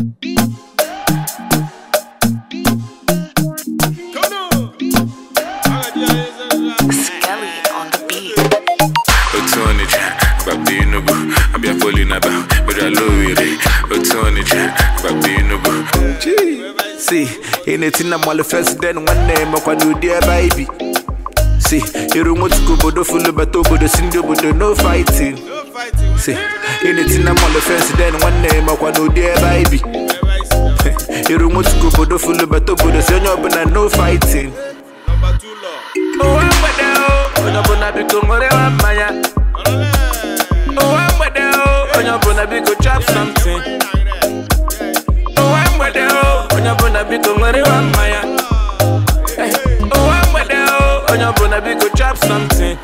See, in it in a malifest then one name of one dear baby. See, you remote to go full of batobo the single but no fighting. See, in it in a malifest then one name of one dear baby. You remote to go full of batobo the senior but no fighting. Oh, I'm with you. On your bona become whatever Maya. Oh, I'm with you. On your bona become chop something. Oh, I'm with you. On your bona become whatever Maya. Oh, I'm with you. On your bona become chop something.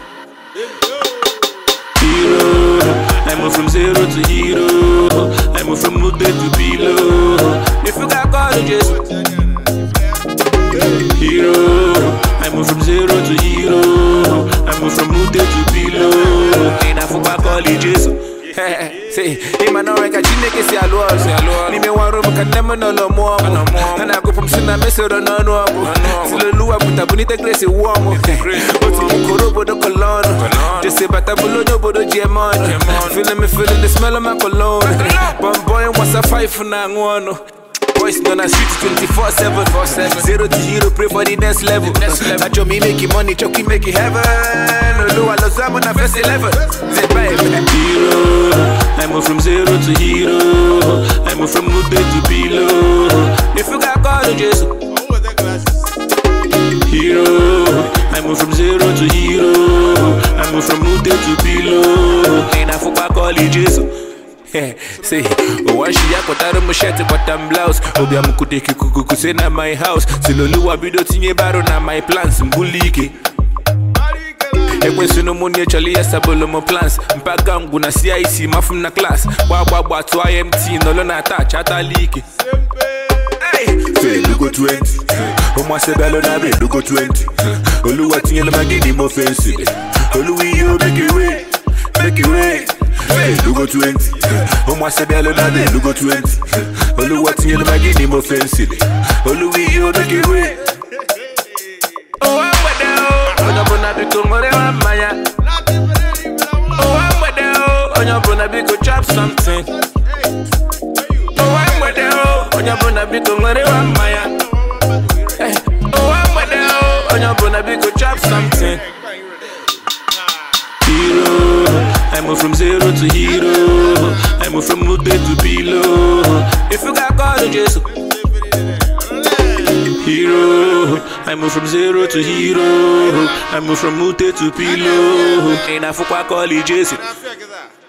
Hero, I move from zero to hero. I move from Mude to below. If you got colleges, hero. I move from zero to hero. I move from Mude to below. In a football colleges. Say, in my Norway, I can't see a lot. Leave me one room, can never know no more. And I go from Sina Messor on no. Still a lua, but I bonita grace warm. What's in Korobo the cologne? Just say, but I below no bodo Gemon. Feeling the smell of my cologne. But boy, what's a 5 for now? Boys gonna street 24/7. 0 to hero, pray for the next level. I show me making money, Chucky make it heaven. No, I love Sam on the first 11. Hero, I move from 0 to hero. I move from Mude to below. If you got colleges, hero, I move from 0 to hero. I move from Mude to below. In a football colleges. Say, oh, I see a quarter of my shirt, but I'm blouse. Obi amukuteki kuku say na my house. Siloluwa bido tinye baro na my plans. Mbulike. Ekwe sino money chali ya sabolo mo plans. Mpaga mgu na CIC mafum na class. Wa to IMT nolo na touch ata like. Say lugo 20. Omo se belo na be lugo 20. Oluwa tinye lo magidi mo fancy. Oluwi yo make it way. Make it way. Hey, Lugo 20. Omo se belo na de Lugo 20. Oluwa tinye lo magini mo fancy. Oluwi yo make it way. Oh, I'm with you. On your bona become whatever Maya. Oh, I'm with you. On your bona become chop something. Oh, I'm with you. On your bona become whatever Maya. Oh, I'm with you. On your bona become chop something. Hero, I move from 0 to hero. I move from Mude to below. If you got colleges, hero. I move from 0 to hero. I move from Mude to below. In a football colleges.